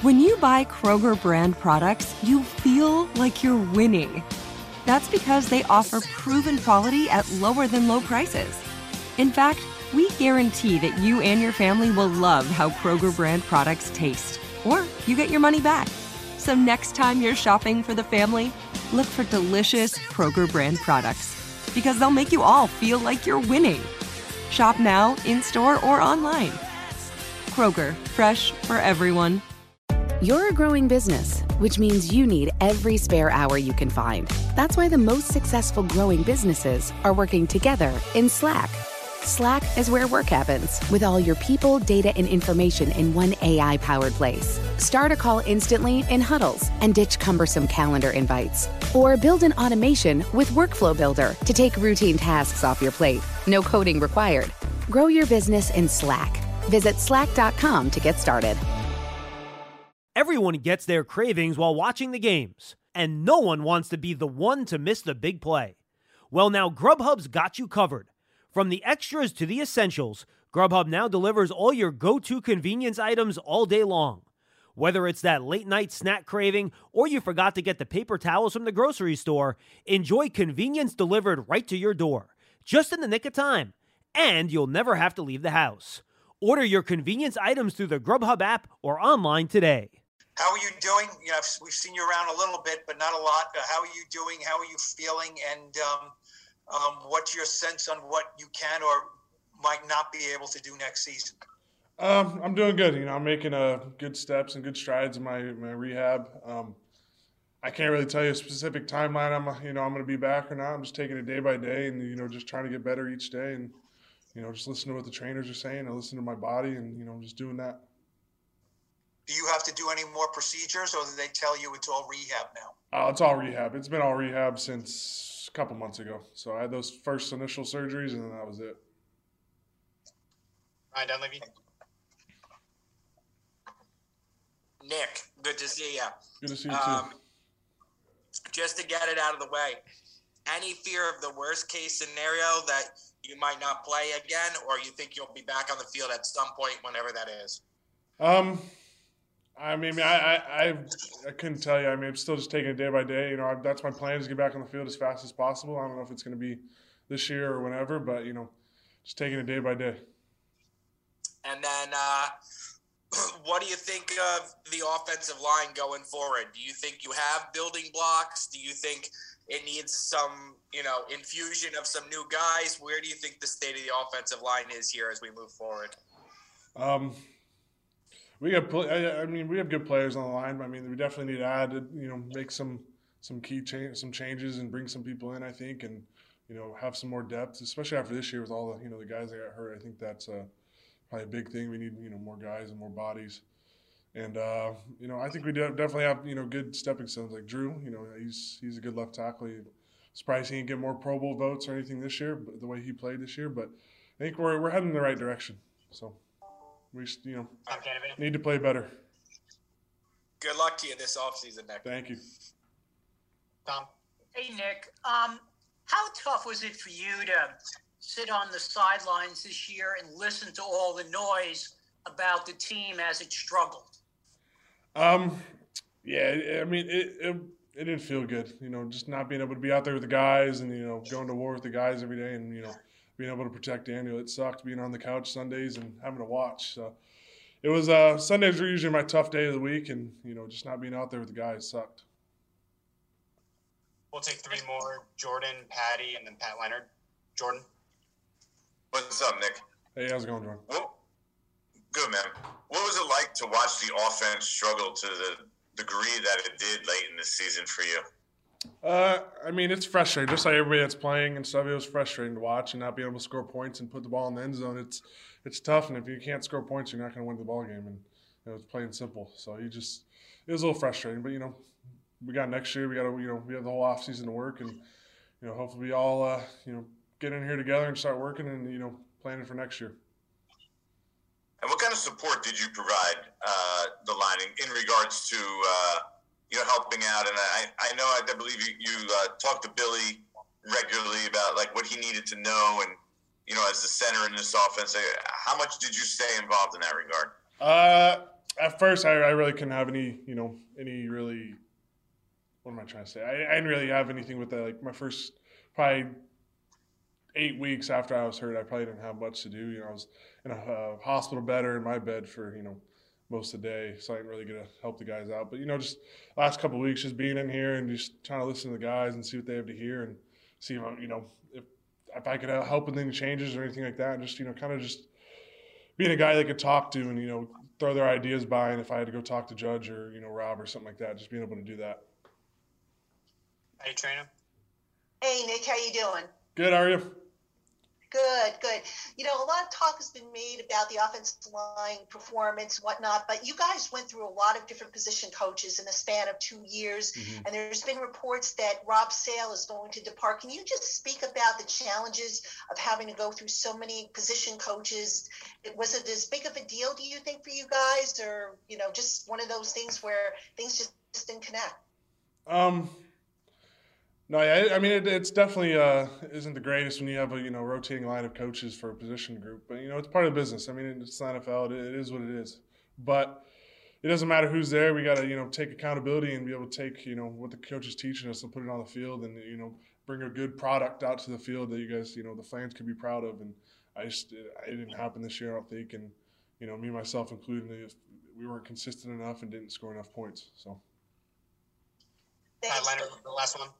When you buy Kroger brand products, you feel like you're winning. That's because they offer proven quality at lower than low prices. In fact, we guarantee that you and your family will love how Kroger brand products taste, or you get your money back. So next time you're shopping for the family, look for delicious Kroger brand products, because they'll make you all feel like you're winning. Shop now, in-store, or online. Kroger, fresh for everyone. You're a growing business, which means you need every spare hour you can find. That's why the most successful growing businesses are working together in Slack. Slack is where work happens, with all your people, data, and information in one AI-powered place. Start a call instantly in huddles and ditch cumbersome calendar invites. Or build an automation with Workflow Builder to take routine tasks off your plate. No coding required. Grow your business in Slack. Visit slack.com to get started. Everyone gets their cravings while watching the games, and no one wants to be the one to miss the big play. Well, now Grubhub's got you covered. From the extras to the essentials, Grubhub now delivers all your go-to convenience items all day long. Whether it's that late-night snack craving or you forgot to get the paper towels from the grocery store, enjoy convenience delivered right to your door, just in the nick of time, and you'll never have to leave the house. Order your convenience items through the Grubhub app or online today. How are you doing? You know, we've seen you around a little bit, but not a lot. How are you doing? How are you feeling? And what's your sense on what you can or might not be able to do next season? I'm doing good. You know, I'm making good steps and good strides in my rehab. I can't really tell you a specific timeline. I'm going to be back or not. I'm just taking it day by day, and just trying to get better each day, and just listen to what the trainers are saying. I listen to my body, and just doing that. Do you have to do any more procedures, or do they tell you it's all rehab now? It's all rehab. It's been all rehab since a couple months ago. So I had those first initial surgeries, and then that was it. Ryan Dunleavy. Nick, good to see you. Good to see you too. Just to get it out of the way, any fear of the worst case scenario that you might not play again, or you think you'll be back on the field at some point, whenever that is? I couldn't tell you. I'm still just taking it day by day. That's my plan, is to get back on the field as fast as possible. I don't know if it's going to be this year or whenever, but, just taking it day by day. And then what do you think of the offensive line going forward? Do you think you have building blocks? Do you think it needs some, infusion of some new guys? Where do you think the state of the offensive line is here as we move forward? We have good players on the line. We definitely need to add, make some changes and bring some people in, I think, and, have some more depth, especially after this year with all the, the guys that got hurt. I think that's probably a big thing. We need, more guys and more bodies. And, I think we definitely have, good stepping stones like Drew. He's a good left tackle. Surprised he didn't get more Pro Bowl votes or anything this year, but the way he played this year. But I think we're heading in the right direction. So we just, need to play better. Good luck to you this offseason, Nick. Thank you. Tom? Hey, Nick. How tough was it for you to sit on the sidelines this year and listen to all the noise about the team as it struggled? It didn't feel good, just not being able to be out there with the guys and, going to war with the guys every day and, being able to protect Daniel. It sucked being on the couch Sundays and having to watch. So it was Sundays were usually my tough day of the week, and, just not being out there with the guys sucked. We'll take three more. Jordan, Patty, and then Pat Leonard. Jordan? What's up, Nick? Hey, how's it going, Jordan? Good, man. What was it like to watch the offense struggle to the degree that it did late in the season for you? It's frustrating. Just like everybody that's playing and stuff, it was frustrating to watch and not being able to score points and put the ball in the end zone. It's tough, and if you can't score points, you're not going to win the ball game. And it's plain and simple. So it was a little frustrating. But we got next year. We got to we have the whole off season to work, and hopefully we all get in here together and start working and planning for next year. And what kind of support did you provide the line in regards to helping out? And I know I believe you talked to Billy regularly about like what he needed to know, and as the center in this offense, how much did you stay involved in that regard? at first I really couldn't have any really, what am I trying to say? I didn't really have anything with that. Like my first probably 8 weeks after I was hurt, I probably didn't have much to do. I was in a hospital bed or in my bed for, most of the day, so I didn't really get to help the guys out. But, just last couple of weeks, just being in here and just trying to listen to the guys and see what they have to hear and see, if I could help with any changes or anything like that. And just, kind of just being a guy they could talk to and, throw their ideas by. And if I had to go talk to Judge or, Rob or something like that, just being able to do that. Hey, Trainer. Hey, Nick, how you doing? Good, how are you? Good. A lot of talk has been made about the offensive line performance, whatnot, but you guys went through a lot of different position coaches in a span of 2 years, and there's been reports that Rob Sale is going to depart. Can you just speak about the challenges of having to go through so many position coaches? Was it as big of a deal, do you think, for you guys, or, just one of those things where things just didn't connect? No, yeah, I mean, it's definitely isn't the greatest when you have a, rotating line of coaches for a position group. But, it's part of the business. I mean, it's the NFL. It is what it is. But it doesn't matter who's there. We got to, take accountability and be able to take, what the coach is teaching us and put it on the field and, bring a good product out to the field that you guys, the fans could be proud of. And it didn't happen this year, I don't think. And, me, myself included, we weren't consistent enough and didn't score enough points. So. Leonard, the last one.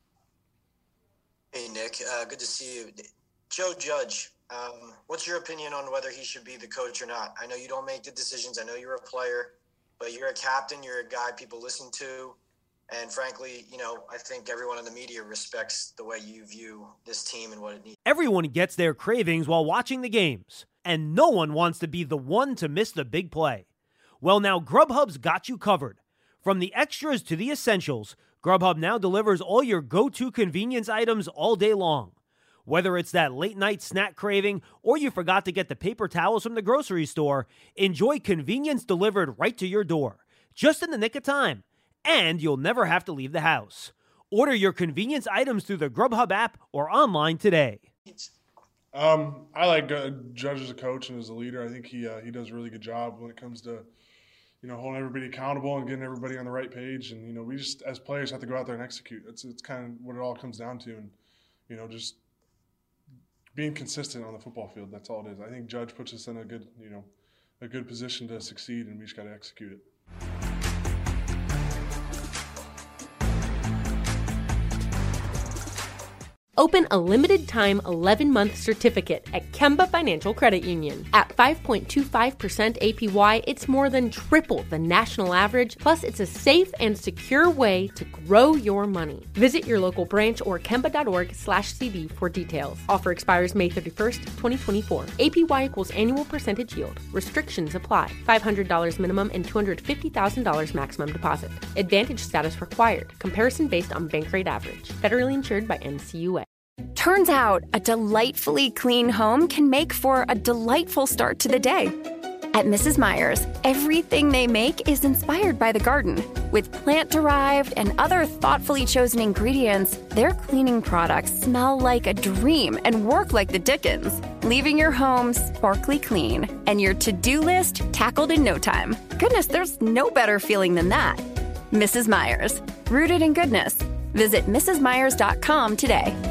Hey, Nick. Good to see you. Joe Judge, what's your opinion on whether he should be the coach or not? I know you don't make the decisions. I know you're a player, but you're a captain. You're a guy people listen to. And frankly, I think everyone in the media respects the way you view this team and what it needs. Everyone gets their cravings while watching the games, and no one wants to be the one to miss the big play. Well, now Grubhub's got you covered. From the extras to the essentials, Grubhub now delivers all your go-to convenience items all day long. Whether it's that late-night snack craving or you forgot to get the paper towels from the grocery store, enjoy convenience delivered right to your door, just in the nick of time. And you'll never have to leave the house. Order your convenience items through the Grubhub app or online today. I like Judge as a coach and as a leader. I think he does a really good job when it comes to holding everybody accountable and getting everybody on the right page. And, we just, as players, have to go out there and execute. It's kind of what it all comes down to. And, just being consistent on the football field, that's all it is. I think Judge puts us in a good position to succeed, and we just got to execute it. Open a limited-time 11-month certificate at Kemba Financial Credit Union. At 5.25% APY, it's more than triple the national average, plus it's a safe and secure way to grow your money. Visit your local branch or kemba.org/cb for details. Offer expires May 31st, 2024. APY equals annual percentage yield. Restrictions apply. $500 minimum and $250,000 maximum deposit. Advantage status required. Comparison based on bank rate average. Federally insured by NCUA. Turns out, a delightfully clean home can make for a delightful start to the day. At Mrs. Meyer's, everything they make is inspired by the garden. With plant-derived and other thoughtfully chosen ingredients, their cleaning products smell like a dream and work like the Dickens, leaving your home sparkly clean and your to-do list tackled in no time. Goodness, there's no better feeling than that. Mrs. Meyer's, rooted in goodness. Visit mrsmeyers.com today.